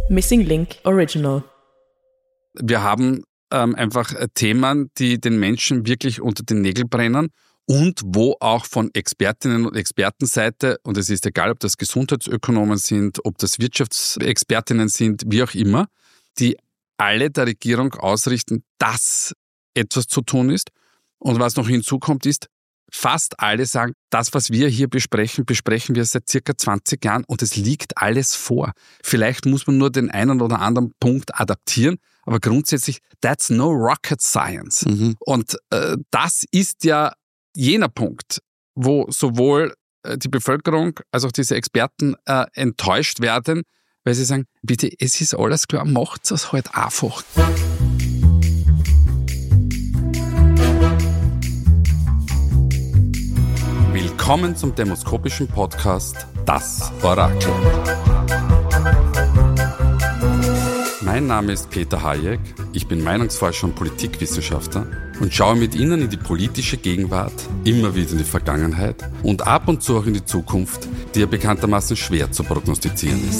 Missing Link Original. Wir haben einfach Themen, die den Menschen wirklich unter den Nägeln brennen und wo auch von Expertinnen und Expertenseite, und es ist egal, ob das Gesundheitsökonomen sind, ob das Wirtschaftsexpertinnen sind, wie auch immer, die alle der Regierung ausrichten, dass etwas zu tun ist. Und was noch hinzukommt ist, fast alle sagen, das, was wir hier besprechen wir seit circa 20 Jahren und es liegt alles vor. Vielleicht muss man nur den einen oder anderen Punkt adaptieren, aber grundsätzlich, that's no rocket science. Und das ist ja jener Punkt, wo sowohl die Bevölkerung als auch diese Experten enttäuscht werden, weil sie sagen, bitte, es ist alles klar, macht es halt einfach. Willkommen zum demoskopischen Podcast Das Orakel. Mein Name ist Peter Hayek, ich bin Meinungsforscher und Politikwissenschaftler und schaue mit Ihnen in die politische Gegenwart, immer wieder in die Vergangenheit und ab und zu auch in die Zukunft, die ja bekanntermaßen schwer zu prognostizieren ist.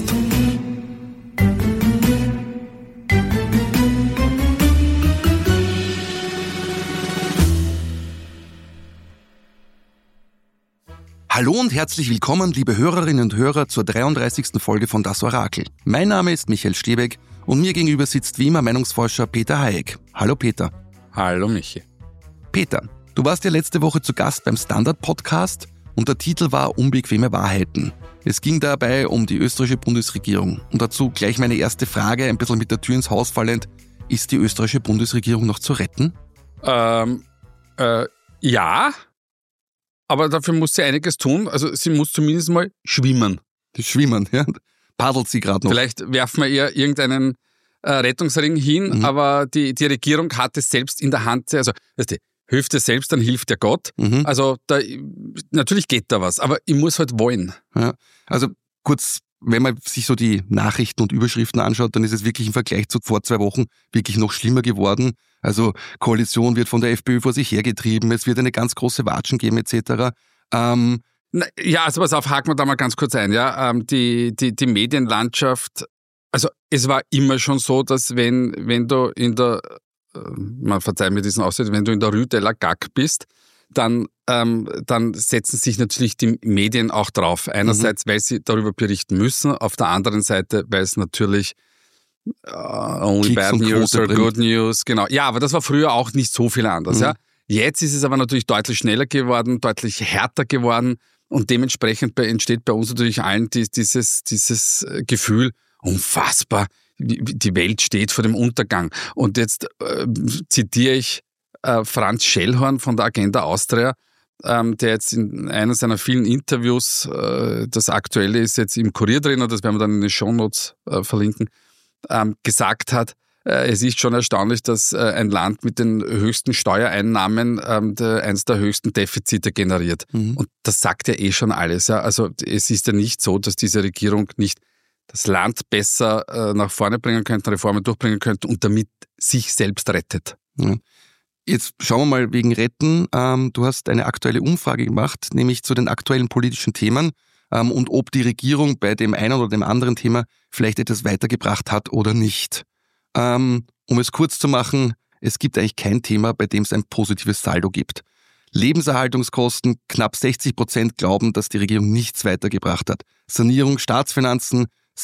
Hallo und herzlich willkommen, liebe Hörerinnen und Hörer, zur 33. Folge von Das Orakel. Mein Name ist Michael Stebeck und mir gegenüber sitzt wie immer Meinungsforscher Peter Hayek. Hallo Peter. Hallo Michi. Peter, du warst ja letzte Woche zu Gast beim Standard-Podcast und der Titel war Unbequeme Wahrheiten. Es ging dabei um die österreichische Bundesregierung. Und dazu gleich meine erste Frage, ein bisschen mit der Tür ins Haus fallend. Ist die österreichische Bundesregierung noch zu retten? Ja. Aber dafür muss sie einiges tun. Also sie muss zumindest mal schwimmen. Schwimmen, ja. Paddelt sie gerade noch. Vielleicht werfen wir ihr irgendeinen Rettungsring hin, aber die Regierung hat es selbst in der Hand. Also, weißt du, hilft dir selbst, dann hilft dir Gott. Also natürlich geht da was, aber ich muss halt wollen. Ja. Also kurz, wenn man sich so die Nachrichten und Überschriften anschaut, dann ist es wirklich im Vergleich zu vor 2 Wochen wirklich noch schlimmer geworden. Also Koalition wird von der FPÖ vor sich hergetrieben, es wird eine ganz große Watschen geben etc. Ja, also pass auf, haken wir da mal ganz kurz ein. Ja, die Medienlandschaft, also es war immer schon so, dass wenn du in der, man verzeiht mir diesen Ausdruck, wenn du in der Rue de la Gac bist, dann setzen sich natürlich die Medien auch drauf. Einerseits, weil sie darüber berichten müssen, auf der anderen Seite, weil es natürlich only Klicks bad news or bringt. good news, genau. Ja, aber das war früher auch nicht so viel anders. Ja. Jetzt ist es aber natürlich deutlich schneller geworden, deutlich härter geworden und dementsprechend entsteht bei uns natürlich allen dieses Gefühl, unfassbar, die Welt steht vor dem Untergang. Und jetzt zitiere ich Franz Schellhorn von der Agenda Austria, der jetzt in einer seiner vielen Interviews, das aktuelle ist jetzt im Kurier drin, und das werden wir dann in den Shownotes verlinken, gesagt hat, es ist schon erstaunlich, dass ein Land mit den höchsten Steuereinnahmen eines der höchsten Defizite generiert. Und das sagt ja eh schon alles. Ja? Also es ist ja nicht so, dass diese Regierung nicht das Land besser nach vorne bringen könnte, Reformen durchbringen könnte und damit sich selbst rettet. Ja. Jetzt schauen wir mal wegen Retten. Du hast eine aktuelle Umfrage gemacht, nämlich zu den aktuellen politischen Themen und ob die Regierung bei dem einen oder dem anderen Thema vielleicht etwas weitergebracht hat oder nicht. Um es kurz zu machen, es gibt eigentlich kein Thema, bei dem es ein positives Saldo gibt. Lebenserhaltungskosten, knapp 60% glauben, dass die Regierung nichts weitergebracht hat. Sanierung Staatsfinanzen,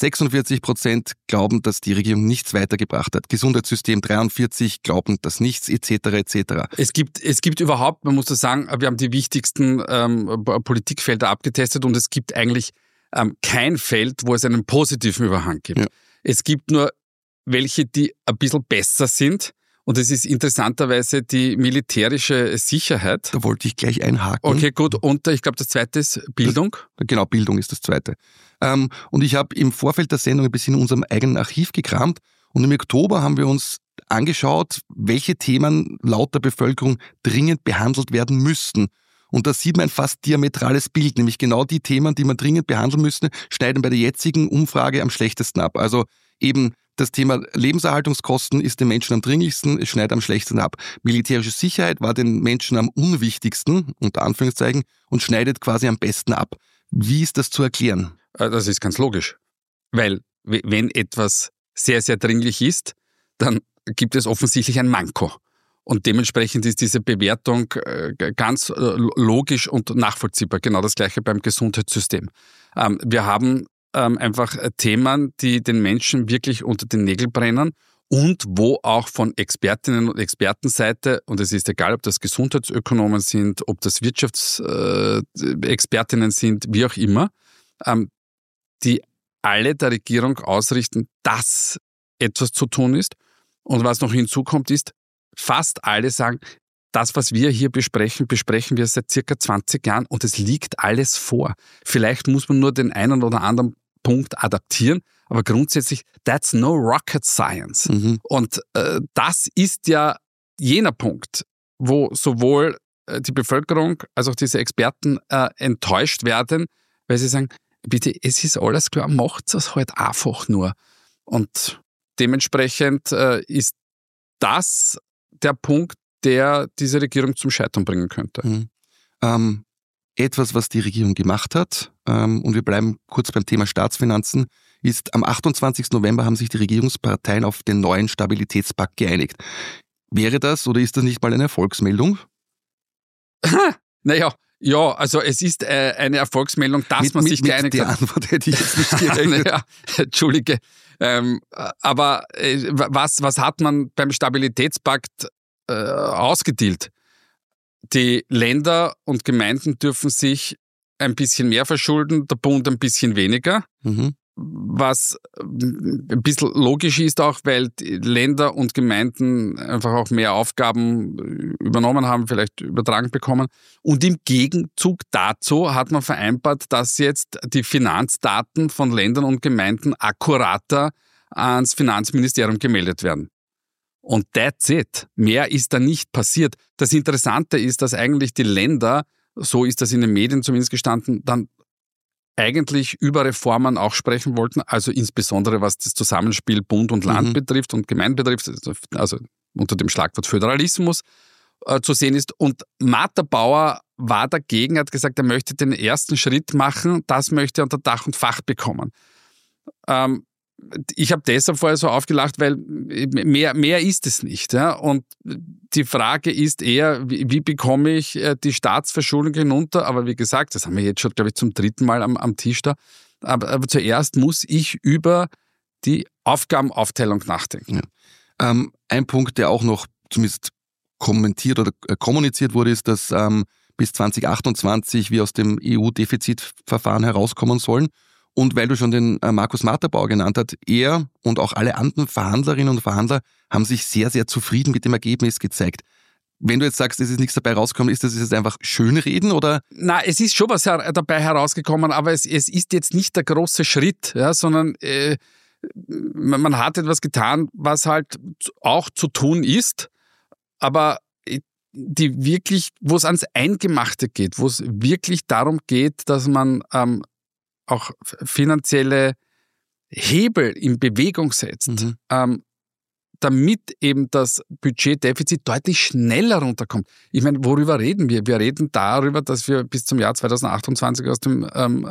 46% glauben, dass die Regierung nichts weitergebracht hat. Gesundheitssystem 43% glauben, dass nichts, etc. etc. Es gibt überhaupt, man muss das sagen, wir haben die wichtigsten Politikfelder abgetestet und es gibt eigentlich kein Feld, wo es einen positiven Überhang gibt. Ja. Es gibt nur welche, die ein bisschen besser sind. Und es ist interessanterweise die militärische Sicherheit. Da wollte ich gleich einhaken. Okay, gut. Und ich glaube, das zweite ist Bildung. Genau, Bildung ist das zweite. Und ich habe im Vorfeld der Sendung ein bisschen in unserem eigenen Archiv gekramt. Und im Oktober haben wir uns angeschaut, welche Themen laut der Bevölkerung dringend behandelt werden müssten. Und da sieht man ein fast diametrales Bild, nämlich genau die Themen, die man dringend behandeln müsste, schneiden bei der jetzigen Umfrage am schlechtesten ab. Also eben das Thema Lebenserhaltungskosten ist den Menschen am dringlichsten, es schneidet am schlechtesten ab. Militärische Sicherheit war den Menschen am unwichtigsten, unter Anführungszeichen, und schneidet quasi am besten ab. Wie ist das zu erklären? Das ist ganz logisch. Weil wenn etwas sehr, sehr dringlich ist, dann gibt es offensichtlich ein Manko. Und dementsprechend ist diese Bewertung ganz logisch und nachvollziehbar. Genau das Gleiche beim Gesundheitssystem. Wir haben einfach Themen, die den Menschen wirklich unter den Nägeln brennen und wo auch von Expertinnen und Expertenseite, und es ist egal, ob das Gesundheitsökonomen sind, ob das Wirtschaftsexpertinnen sind, wie auch immer, die alle der Regierung ausrichten, dass etwas zu tun ist. Und was noch hinzukommt ist, fast alle sagen, das, was wir hier besprechen, besprechen wir seit circa 20 Jahren und es liegt alles vor. Vielleicht muss man nur den einen oder anderen Punkt adaptieren, aber grundsätzlich, that's no rocket science. Mhm. Und das ist ja jener Punkt, wo sowohl die Bevölkerung als auch diese Experten enttäuscht werden, weil sie sagen, bitte, es ist alles klar, macht es halt einfach nur. Und dementsprechend ist das der Punkt, der diese Regierung zum Scheitern bringen könnte. Mhm. Etwas, was die Regierung gemacht hat, und wir bleiben kurz beim Thema Staatsfinanzen, ist, am 28. November haben sich die Regierungsparteien auf den neuen Stabilitätspakt geeinigt. Wäre das oder ist das nicht mal eine Erfolgsmeldung? Naja, ja, also es ist eine Erfolgsmeldung, dass man sich geeinigt hat. Die Antwort hätte ich jetzt nicht gerechnet. Naja, Entschuldige. Aber was hat man beim Stabilitätspakt ausgedealt? Die Länder und Gemeinden dürfen sich ein bisschen mehr verschulden, der Bund ein bisschen weniger. Mhm. Was ein bisschen logisch ist auch, weil die Länder und Gemeinden einfach auch mehr Aufgaben übernommen haben, vielleicht übertragen bekommen. Und im Gegenzug dazu hat man vereinbart, dass jetzt die Finanzdaten von Ländern und Gemeinden akkurater ans Finanzministerium gemeldet werden. Und that's it. Mehr ist da nicht passiert. Das Interessante ist, dass eigentlich die Länder, so ist das in den Medien zumindest gestanden, dann eigentlich über Reformen auch sprechen wollten, also insbesondere was das Zusammenspiel Bund und Land betrifft und Gemeinde betrifft, also unter dem Schlagwort Föderalismus zu sehen ist. Und Martha Bauer war dagegen, hat gesagt, er möchte den ersten Schritt machen, das möchte er unter Dach und Fach bekommen. Ich habe deshalb vorher so aufgelacht, weil mehr ist es nicht. Ja? Und die Frage ist eher, wie bekomme ich die Staatsverschuldung hinunter? Aber wie gesagt, das haben wir jetzt schon, glaube ich, zum 3. Mal am Tisch da. Aber zuerst muss ich über die Aufgabenaufteilung nachdenken. Ja. Ein Punkt, der auch noch zumindest kommentiert oder kommuniziert wurde, ist, dass bis 2028 wir aus dem EU-Defizitverfahren herauskommen sollen. Und weil du schon den Markus Matterbauer genannt hast, er und auch alle anderen Verhandlerinnen und Verhandler haben sich sehr, sehr zufrieden mit dem Ergebnis gezeigt. Wenn du jetzt sagst, es ist nichts dabei rausgekommen, ist das jetzt einfach Schönreden oder? Na, es ist schon was dabei herausgekommen, aber es ist jetzt nicht der große Schritt, ja, sondern man hat etwas getan, was halt auch zu tun ist, aber die wirklich, wo es ans Eingemachte geht, wo es wirklich darum geht, dass man auch finanzielle Hebel in Bewegung setzt, damit eben das Budgetdefizit deutlich schneller runterkommt. Ich meine, worüber reden wir? Wir reden darüber, dass wir bis zum Jahr 2028 aus dem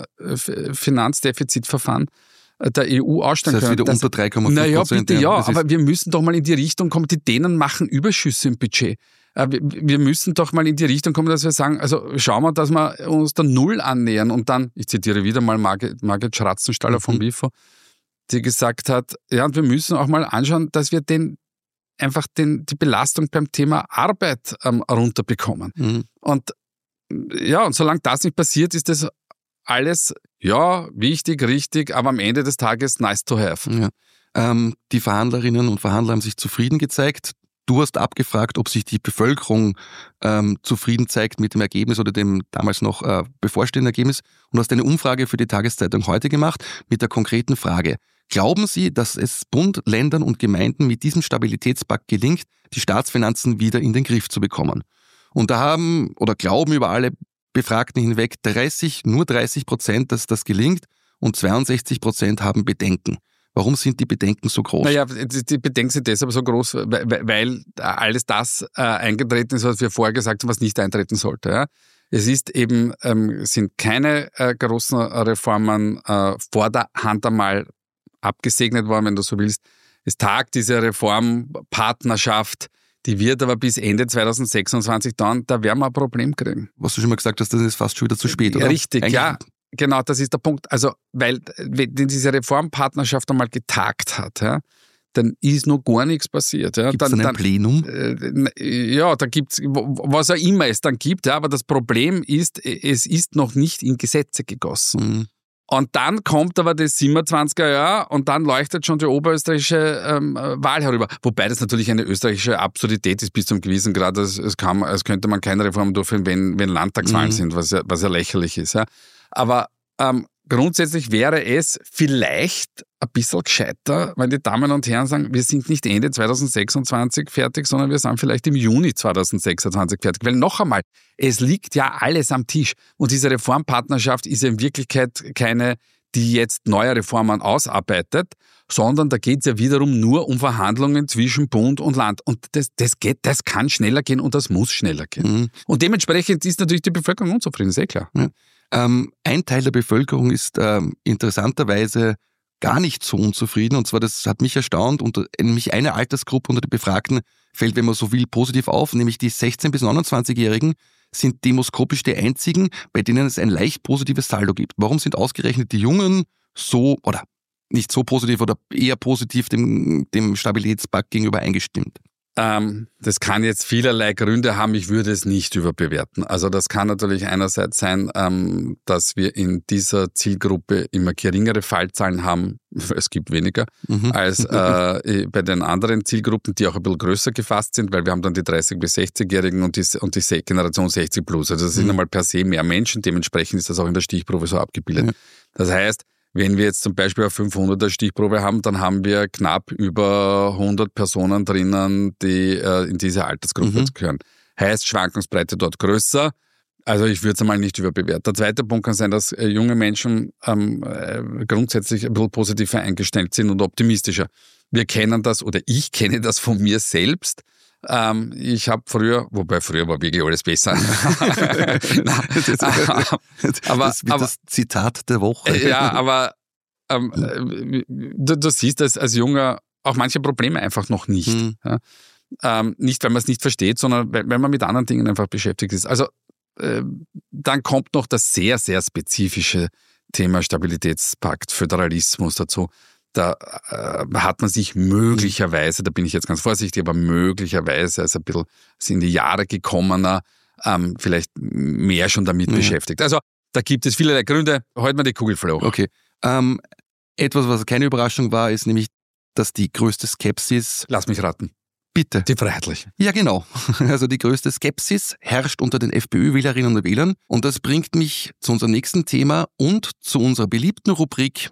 Finanzdefizitverfahren der EU aussteigen können. Das heißt wieder unter 3,5%. Naja, bitte ja, aber wir müssen doch mal in die Richtung kommen, die Dänen machen Überschüsse im Budget. Wir müssen doch mal in die Richtung kommen, dass wir sagen, also schauen wir, dass wir uns der Null annähern und dann, ich zitiere wieder mal Margit Schratzenstaller vom WIFO, die gesagt hat, ja, und wir müssen auch mal anschauen, dass wir die Belastung beim Thema Arbeit runterbekommen. Und ja, und solange das nicht passiert, ist das alles, ja, wichtig, richtig, aber am Ende des Tages nice to have. Ja. Die Verhandlerinnen und Verhandler haben sich zufrieden gezeigt. Du hast abgefragt, ob sich die Bevölkerung zufrieden zeigt mit dem Ergebnis oder dem damals noch bevorstehenden Ergebnis und hast eine Umfrage für die Tageszeitung heute gemacht mit der konkreten Frage: Glauben Sie, dass es Bund, Ländern und Gemeinden mit diesem Stabilitätspakt gelingt, die Staatsfinanzen wieder in den Griff zu bekommen? Und da glauben über alle Befragten hinweg nur 30%, dass das gelingt und 62% haben Bedenken. Warum sind die Bedenken so groß? Naja, die Bedenken sind deshalb so groß, weil alles das eingetreten ist, was wir vorher gesagt haben, was nicht eintreten sollte. Ja? Es ist eben, sind keine großen Reformen vor der Hand einmal abgesegnet worden, wenn du so willst. Es tagt diese Reformpartnerschaft, die wird aber bis Ende 2026 dauern, da werden wir ein Problem kriegen. Was du schon mal gesagt hast, das ist fast schon wieder zu spät, oder? Richtig, eigentlich, ja. Genau, das ist der Punkt. Also, weil wenn diese Reformpartnerschaft einmal getagt hat, ja, dann ist noch gar nichts passiert. Ja. Gibt es dann ein Plenum? Ja, da gibt's, was auch immer es dann gibt, ja, aber das Problem ist, es ist noch nicht in Gesetze gegossen. Mhm. Und dann kommt aber das 27er Jahr und dann leuchtet schon die oberösterreichische Wahl herüber. Wobei das natürlich eine österreichische Absurdität ist bis zum gewissen Grad. Es könnte man keine Reform durchführen, wenn Landtagswahlen sind, was ja lächerlich ist. Ja. Aber grundsätzlich wäre es vielleicht ein bisschen gescheiter, wenn die Damen und Herren sagen, wir sind nicht Ende 2026 fertig, sondern wir sind vielleicht im Juni 2026 fertig. Weil noch einmal, es liegt ja alles am Tisch. Und diese Reformpartnerschaft ist ja in Wirklichkeit keine, die jetzt neue Reformen ausarbeitet, sondern da geht es ja wiederum nur um Verhandlungen zwischen Bund und Land. Und das kann schneller gehen und das muss schneller gehen. Mhm. Und dementsprechend ist natürlich die Bevölkerung unzufrieden, ist eh klar. Ja. Ein Teil der Bevölkerung ist interessanterweise gar nicht so unzufrieden. Und zwar, das hat mich erstaunt, nämlich eine Altersgruppe unter den Befragten fällt, wenn man so will, positiv auf, nämlich die 16- bis 29-Jährigen sind demoskopisch die einzigen, bei denen es ein leicht positives Saldo gibt. Warum sind ausgerechnet die Jungen so, oder nicht so positiv oder eher positiv dem Stabilitätspakt gegenüber eingestimmt? Das kann jetzt vielerlei Gründe haben, ich würde es nicht überbewerten. Also das kann natürlich einerseits sein, dass wir in dieser Zielgruppe immer geringere Fallzahlen haben, es gibt weniger, als bei den anderen Zielgruppen, die auch ein bisschen größer gefasst sind, weil wir haben dann die 30- bis 60-Jährigen und die Generation 60 plus. Also das sind einmal per se mehr Menschen, dementsprechend ist das auch in der Stichprobe so abgebildet. Ja. Das heißt, wenn wir jetzt zum Beispiel eine 500er Stichprobe haben, dann haben wir knapp über 100 Personen drinnen, die in diese Altersgruppe gehören. Heißt, Schwankungsbreite dort größer. Also ich würde es einmal nicht überbewerten. Der zweite Punkt kann sein, dass junge Menschen grundsätzlich ein bisschen positiver eingestellt sind und optimistischer. Wir kennen das, oder ich kenne das von mir selbst. Ich habe früher war wirklich alles besser. Das wird das Zitat der Woche. Ja, aber du siehst als Junger auch manche Probleme einfach noch nicht. Ja? Nicht, weil man es nicht versteht, sondern weil man mit anderen Dingen einfach beschäftigt ist. Also dann kommt noch das sehr, sehr spezifische Thema Stabilitätspakt, Föderalismus dazu. Da hat man sich möglicherweise, da bin ich jetzt ganz vorsichtig, aber möglicherweise als ein bisschen in die Jahre gekommener, vielleicht mehr schon damit beschäftigt. Also da gibt es vielerlei Gründe. Halt mal die Kugel flach. Okay. Etwas, was keine Überraschung war, ist nämlich, dass die größte Skepsis... Lass mich raten. Bitte. Die Freiheitlichen. Ja, genau. Also die größte Skepsis herrscht unter den FPÖ-Wählerinnen und Wählern. Und das bringt mich zu unserem nächsten Thema und zu unserer beliebten Rubrik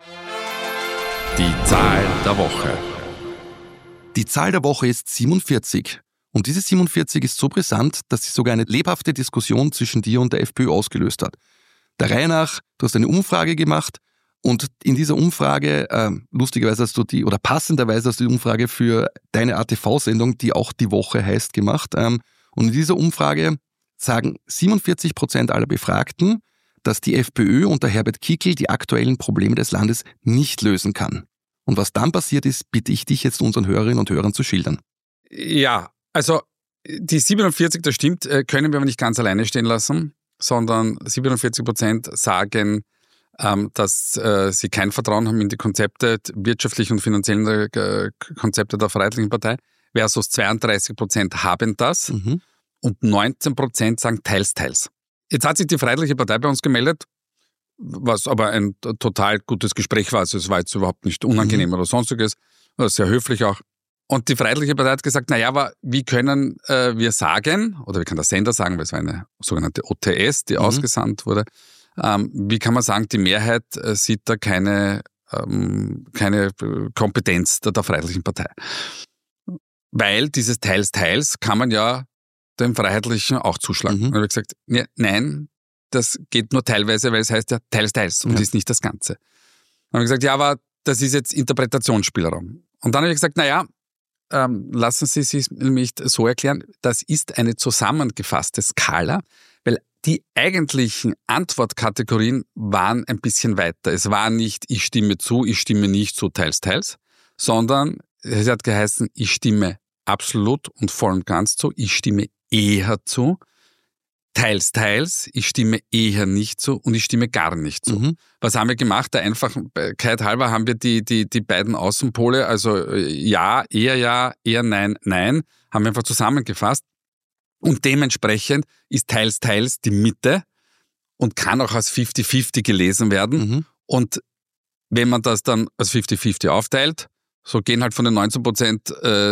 Die Zahl der Woche. Die Zahl der Woche ist 47. Und diese 47 ist so brisant, dass sie sogar eine lebhafte Diskussion zwischen dir und der FPÖ ausgelöst hat. Der Reihe nach, du hast eine Umfrage gemacht und in dieser Umfrage, lustigerweise passenderweise hast du die Umfrage für deine ATV-Sendung, die auch die Woche heißt, gemacht. Und in dieser Umfrage sagen 47% aller Befragten, dass die FPÖ unter Herbert Kickl die aktuellen Probleme des Landes nicht lösen kann. Und was dann passiert ist, bitte ich dich jetzt unseren Hörerinnen und Hörern zu schildern. Ja, also die 47, das stimmt, können wir aber nicht ganz alleine stehen lassen, sondern 47% sagen, dass sie kein Vertrauen haben in die Konzepte, wirtschaftlichen und finanziellen Konzepte der Freiheitlichen Partei, versus 32% haben das und 19% sagen teils, teils. Jetzt hat sich die Freiheitliche Partei bei uns gemeldet, was aber ein total gutes Gespräch war. Also es war jetzt überhaupt nicht unangenehm oder sonstiges, sehr höflich auch. Und die Freiheitliche Partei hat gesagt, naja, aber wie können wir sagen, oder wie kann der Sender sagen, weil es war eine sogenannte OTS, die ausgesandt wurde, wie kann man sagen, die Mehrheit sieht da keine Kompetenz der Freiheitlichen Partei. Weil dieses Teils, teils kann man ja dem Freiheitlichen auch zuschlagen. Und ich habe gesagt, ja, nein, das geht nur teilweise, weil es heißt ja teils, teils und ist nicht das Ganze. Dann habe ich gesagt, ja, aber das ist jetzt Interpretationsspielraum. Und dann habe ich gesagt, naja, lassen Sie es mich so erklären, das ist eine zusammengefasste Skala, weil Die eigentlichen Antwortkategorien waren ein bisschen weiter. Es war nicht, ich stimme zu, ich stimme nicht zu, teils, teils, sondern es hat geheißen, ich stimme absolut und voll und ganz zu, ich stimme eher zu, teils, teils, ich stimme eher nicht zu und ich stimme gar nicht zu. Mhm. Was haben wir gemacht? Der Einfachkeit halber haben wir die beiden Außenpole, also ja, eher nein, nein, haben wir einfach zusammengefasst. Und dementsprechend ist teils, teils die Mitte und kann auch als 50-50 gelesen werden. Mhm. Und wenn man das dann als 50-50 aufteilt, so gehen halt von den 19%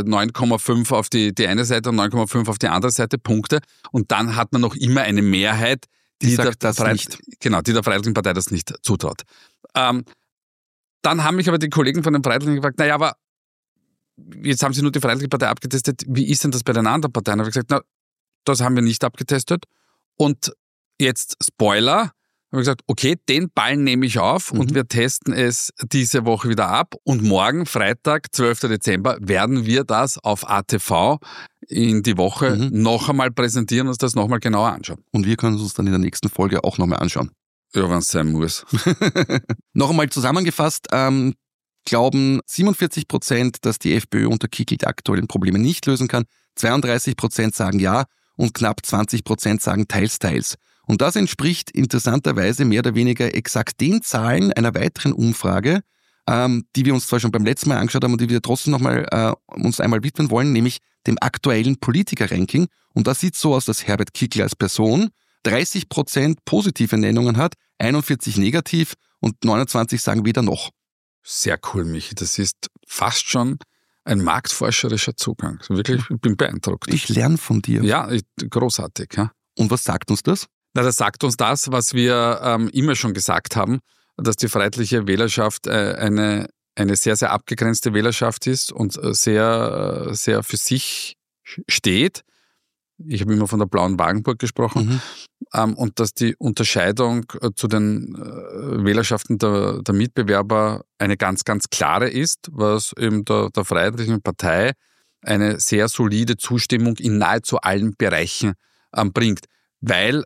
9,5 auf die eine Seite und 9,5 auf die andere Seite Punkte. Und dann hat man noch immer eine Mehrheit, die der Freiheitlichen Partei das nicht zutraut. Dann haben mich aber die Kollegen von den Freiheitlichen gefragt, naja, aber jetzt haben sie nur die Freiheitliche Partei abgetestet, wie ist denn das bei den anderen Parteien? Da habe ich gesagt, na, das haben wir nicht abgetestet. Und jetzt Spoiler, habe ich gesagt, okay, den Ball nehme ich auf und wir testen es diese Woche wieder ab. Und morgen, Freitag, 12. Dezember, werden wir das auf ATV in die Woche noch einmal präsentieren und uns das nochmal genauer anschauen. Und wir können uns dann in der nächsten Folge auch nochmal anschauen. Ja, wenn es sein muss. Noch einmal zusammengefasst, glauben 47%, dass die FPÖ unter Kickl die aktuellen Probleme nicht lösen kann. 32% sagen ja und knapp 20% sagen teils, teils. Und das entspricht interessanterweise mehr oder weniger exakt den Zahlen einer weiteren Umfrage, die wir uns zwar schon beim letzten Mal angeschaut haben und die wir trotzdem nochmal uns einmal widmen wollen, nämlich dem aktuellen Politiker-Ranking. Und das sieht so aus, dass Herbert Kickl als Person 30% positive Nennungen hat, 41 negativ und 29 sagen weder noch. Sehr cool, Michi. Das ist fast schon ein marktforscherischer Zugang. Wirklich, ich bin beeindruckt. Ich lerne von dir. Ja, großartig. Ja. Und was sagt uns das? Na, das sagt uns das, was wir immer schon gesagt haben, dass die freiheitliche Wählerschaft eine sehr, sehr abgegrenzte Wählerschaft ist und sehr, sehr für sich steht. Ich habe immer von der blauen Wagenburg gesprochen. Und dass die Unterscheidung zu den Wählerschaften der Mitbewerber eine ganz, ganz klare ist, was eben der Freiheitlichen Partei eine sehr solide Zustimmung in nahezu allen Bereichen bringt. Weil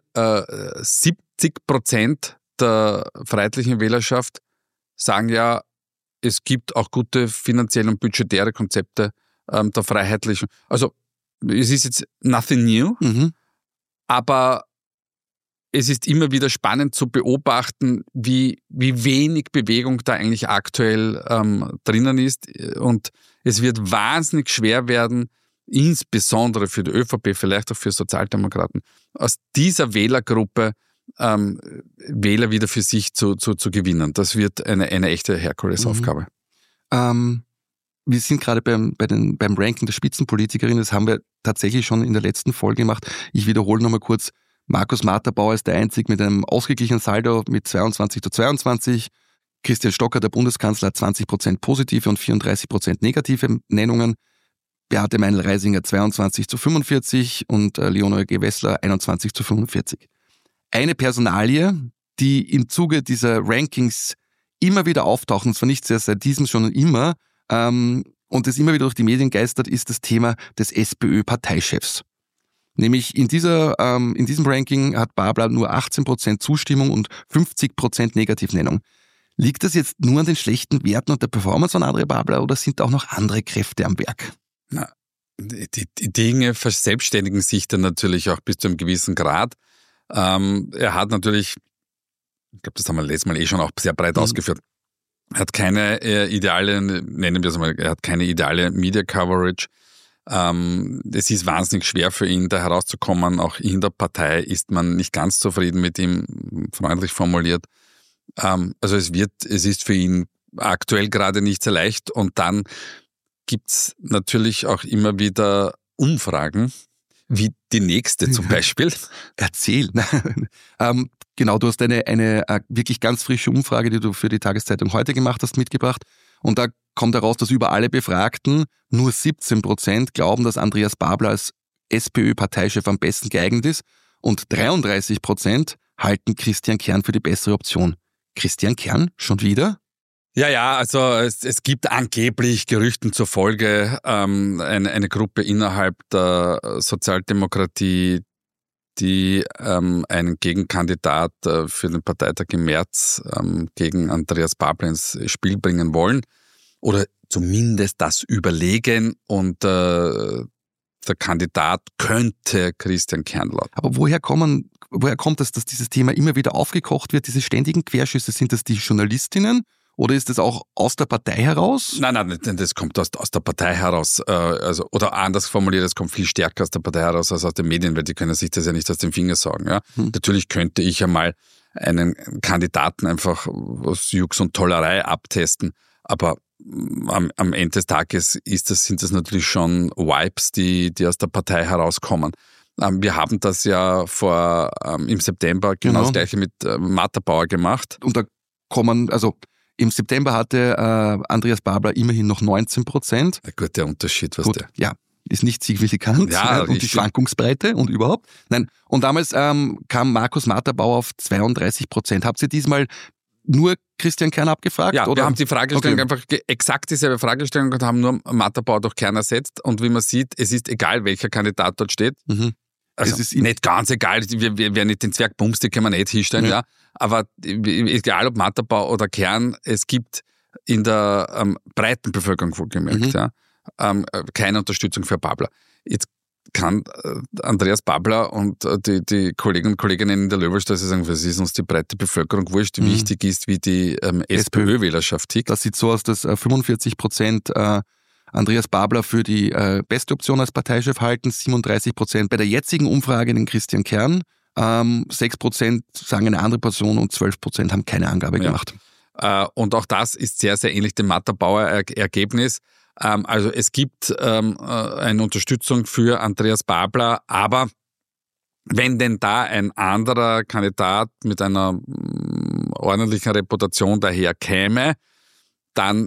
70% der freiheitlichen Wählerschaft sagen ja, es gibt auch gute finanzielle und budgetäre Konzepte der Freiheitlichen. Also es ist jetzt nothing new, aber es ist immer wieder spannend zu beobachten, wie wenig Bewegung da eigentlich aktuell drinnen ist. Und es wird wahnsinnig schwer werden, insbesondere für die ÖVP, vielleicht auch für Sozialdemokraten, aus dieser Wählergruppe Wähler wieder für sich zu gewinnen. Das wird eine echte Herkulesaufgabe. Wir sind gerade beim Ranking der Spitzenpolitikerinnen, das haben wir tatsächlich schon in der letzten Folge gemacht. Ich wiederhole nochmal kurz, Markus Matterbauer ist der Einzige mit einem ausgeglichenen Saldo mit 22:22. Christian Stocker, der Bundeskanzler, hat 20% positive und 34% negative Nennungen. Beate Meinl-Reisinger 22:45 und Leonore Gewessler 21:45. Eine Personalie, die im Zuge dieser Rankings immer wieder auftaucht, und zwar nicht erst seit diesem, schon immer, und es immer wieder durch die Medien geistert, ist das Thema des SPÖ-Parteichefs. Nämlich in diesem Ranking hat Babler nur 18% Zustimmung und 50% Negativnennung. Liegt das jetzt nur an den schlechten Werten und der Performance von André Babler oder sind auch noch andere Kräfte am Werk? Na, die Dinge verselbstständigen sich dann natürlich auch bis zu einem gewissen Grad. Er hat natürlich, ich glaube, das haben wir letztes Mal schon auch sehr breit ausgeführt, er hat keine nennen wir es mal, er hat keine ideale Media Coverage. Es ist wahnsinnig schwer für ihn, da herauszukommen. Auch in der Partei ist man nicht ganz zufrieden mit ihm, freundlich formuliert. Also es ist für ihn aktuell gerade nicht sehr leicht. Und dann gibt's natürlich auch immer wieder Umfragen, wie die nächste zum Beispiel. Erzähl. Genau, du hast eine wirklich ganz frische Umfrage, die du für die Tageszeitung heute gemacht hast, mitgebracht. Und da kommt heraus, dass über alle Befragten nur 17% glauben, dass Andreas Babler als SPÖ-Parteichef am besten geeignet ist und 33% halten Christian Kern für die bessere Option. Christian Kern? Schon wieder? Ja, also es gibt angeblich Gerüchten zur Folge eine Gruppe innerhalb der Sozialdemokratie, die einen Gegenkandidat für den Parteitag im März gegen Andreas Babler ins Spiel bringen wollen oder zumindest das überlegen und der Kandidat könnte Christian Kern lauten. Aber woher kommt es, dass dieses Thema immer wieder aufgekocht wird, diese ständigen Querschüsse? Sind das die Journalistinnen? Oder ist das auch aus der Partei heraus? Nein, das kommt aus der Partei heraus. Oder anders formuliert, es kommt viel stärker aus der Partei heraus als aus den Medien, weil die können sich das ja nicht aus den Fingern sagen. Ja? Natürlich könnte ich einmal einen Kandidaten einfach aus Jux und Tollerei abtesten, aber am Ende des Tages sind das natürlich schon Vibes, die aus der Partei herauskommen. Wir haben das ja im September genau das Gleiche mit Martha Bauer gemacht. Und da im September hatte Andreas Babler immerhin noch 19%. Ja, gut, der Unterschied, was der. Ja, ist nicht signifikant. Ja, und die Schwankungsbreite und überhaupt. Nein. Und damals kam Markus Martha Bauer auf 32%. Habt ihr diesmal nur Christian Kern abgefragt? Ja, oder? Wir haben die Fragestellung einfach exakt dieselbe Fragestellung und haben nur Martha Bauer durch Kern ersetzt. Und wie man sieht, es ist egal, welcher Kandidat dort steht. Also es ist nicht ganz egal, wir werden nicht den Zwerg Bumstick, kann man nicht hinstellen, ja. Aber egal ob Martha Bauer oder Kern, es gibt in der breiten Bevölkerung wohlgemerkt, keine Unterstützung für Babler. Jetzt kann Andreas Babler und die Kolleginnen und Kolleginnen in der Löwelstraße sagen, was ist uns die breite Bevölkerung wurscht, wichtig ist, wie die SPÖ-Wählerschaft tickt. Das sieht so aus, dass 45% Andreas Babler für die beste Option als Parteichef halten, 37% bei der jetzigen Umfrage den Christian Kern, 6% sagen eine andere Person und 12% haben keine Angabe gemacht. Und auch das ist sehr, sehr ähnlich dem Martha Bauer Ergebnis. Also es gibt eine Unterstützung für Andreas Babler, aber wenn denn da ein anderer Kandidat mit einer ordentlichen Reputation daher käme, dann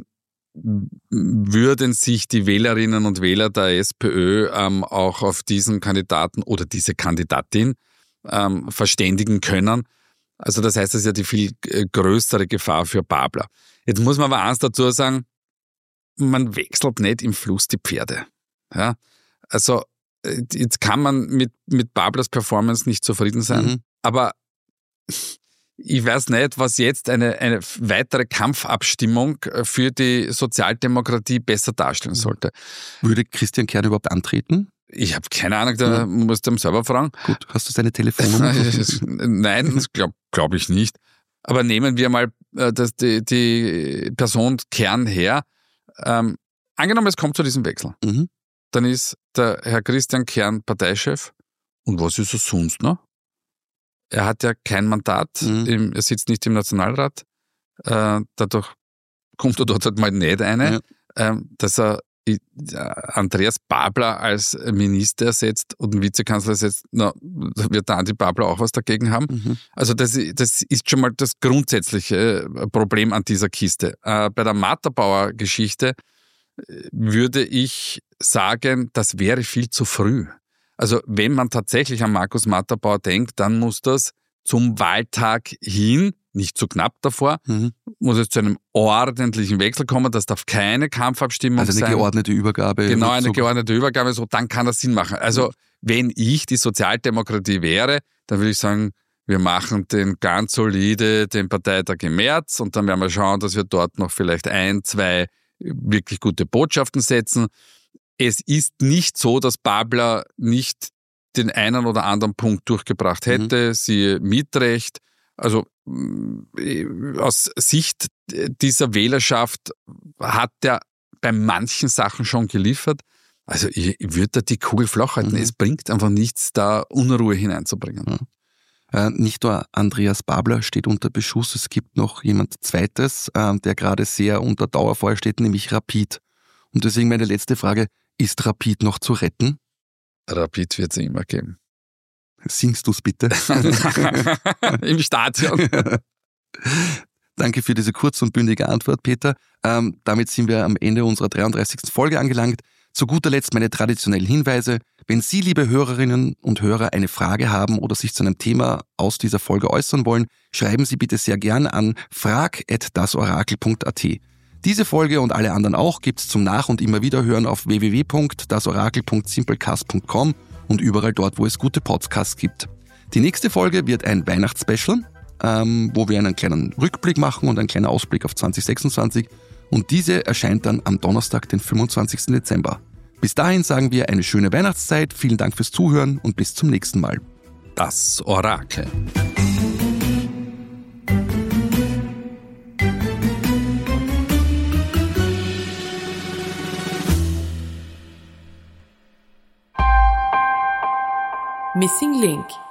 würden sich die Wählerinnen und Wähler der SPÖ auch auf diesen Kandidaten oder diese Kandidatin verständigen können. Also das heißt, das ist ja die viel größere Gefahr für Babler. Jetzt muss man aber eins dazu sagen, man wechselt nicht im Fluss die Pferde. Ja? Also jetzt kann man mit Bablers Performance nicht zufrieden sein, aber ich weiß nicht, was jetzt eine weitere Kampfabstimmung für die Sozialdemokratie besser darstellen sollte. Würde Christian Kern überhaupt antreten? Ich habe keine Ahnung, da musst du ihm selber fragen. Gut, hast du seine Telefonnummer? Nein, das glaub ich nicht. Aber nehmen wir mal die Person Kern her. Angenommen, es kommt zu diesem Wechsel. Dann ist der Herr Christian Kern Parteichef. Und was ist er sonst noch? Er hat ja kein Mandat, er sitzt nicht im Nationalrat. Dadurch kommt er dort halt mal nicht eine. Dass er Andreas Babler als Minister ersetzt und einen Vizekanzler ersetzt, da wird der Andi Babler auch was dagegen haben. Also das ist schon mal das grundsätzliche Problem an dieser Kiste. Bei der Martha Bauer Geschichte würde ich sagen, das wäre viel zu früh. Also wenn man tatsächlich an Markus Martha Bauer denkt, dann muss das zum Wahltag hin, nicht zu knapp davor, muss es zu einem ordentlichen Wechsel kommen. Das darf keine Kampfabstimmung sein. Also eine geordnete Übergabe. Genau, eine geordnete Übergabe, so dann kann das Sinn machen. Also wenn ich die Sozialdemokratie wäre, dann würde ich sagen, wir machen den ganz solide, den Parteitag im März und dann werden wir schauen, dass wir dort noch vielleicht 1, 2 wirklich gute Botschaften setzen. Es ist nicht so, dass Babler nicht den einen oder anderen Punkt durchgebracht hätte, siehe Mietrecht. Also aus Sicht dieser Wählerschaft hat er bei manchen Sachen schon geliefert. Also ich würde da die Kugel flach halten. Es bringt einfach nichts, da Unruhe hineinzubringen. Nicht nur Andreas Babler steht unter Beschuss, es gibt noch jemand Zweites, der gerade sehr unter Dauerfeuer steht, nämlich Rapid. Und deswegen meine letzte Frage, ist Rapid noch zu retten? Rapid wird es immer geben. Singst du's bitte? Im Stadion. Danke für diese kurze und bündige Antwort, Peter. Damit sind wir am Ende unserer 33. Folge angelangt. Zu guter Letzt meine traditionellen Hinweise. Wenn Sie, liebe Hörerinnen und Hörer, eine Frage haben oder sich zu einem Thema aus dieser Folge äußern wollen, schreiben Sie bitte sehr gern an frag@dasorakel.at. Diese Folge und alle anderen auch gibt's zum Nach- und immer wieder hören auf www.dasorakel.simplecast.com und überall dort, wo es gute Podcasts gibt. Die nächste Folge wird ein Weihnachtsspecial, wo wir einen kleinen Rückblick machen und einen kleinen Ausblick auf 2026. Und diese erscheint dann am Donnerstag, den 25. Dezember. Bis dahin sagen wir eine schöne Weihnachtszeit, vielen Dank fürs Zuhören und bis zum nächsten Mal. Das Orakel. Missing Link